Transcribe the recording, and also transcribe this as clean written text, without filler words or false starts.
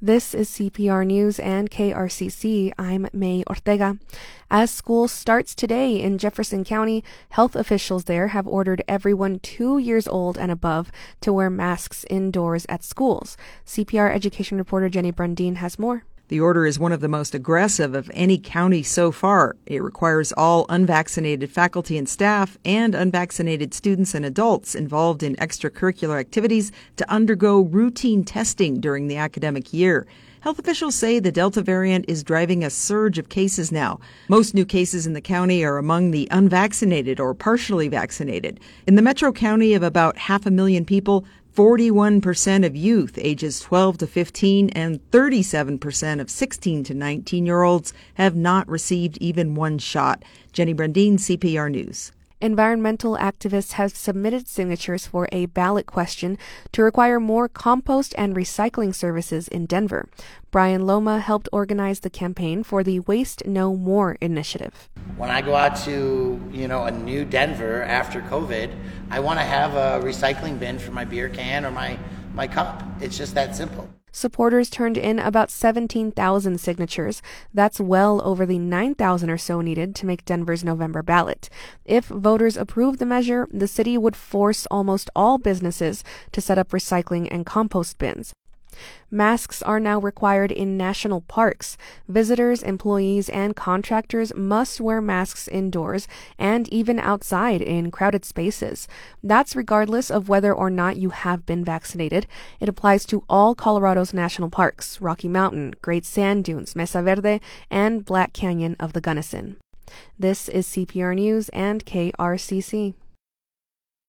This is CPR News and KRCC. I'm May Ortega. As school starts today in Jefferson County, health officials there have ordered everyone 2 years old and above to wear masks indoors at schools. CPR education reporter Jenny Brundin has more. The order is one of the most aggressive of any county so far. It requires all unvaccinated faculty and staff and unvaccinated students and adults involved in extracurricular activities to undergo routine testing during the academic year. Health officials say the Delta variant is driving a surge of cases now. Most new cases in the county are among the unvaccinated or partially vaccinated. In the metro county of about 500,000 people, 41% of youth ages 12 to 15 and 37% of 16 to 19-year-olds have not received even one shot. Jenny Brundin, CPR News. Environmental activists have submitted signatures for a ballot question to require more compost and recycling services in Denver. Brian Loma helped organize the campaign for the Waste No More initiative. When I go out to, a new Denver after COVID, I want to have a recycling bin for my beer can or my cup. It's just that simple. Supporters turned in about 17,000 signatures. That's well over the 9,000 or so needed to make Denver's November ballot. If voters approve the measure, the city would force almost all businesses to set up recycling and compost bins. Masks are now required in national parks. Visitors, employees, and contractors must wear masks indoors and even outside in crowded spaces. That's regardless of whether or not you have been vaccinated. It applies to all Colorado's national parks: Rocky Mountain, Great Sand Dunes, Mesa Verde, and Black Canyon of the Gunnison. This is CPR News and KRCC.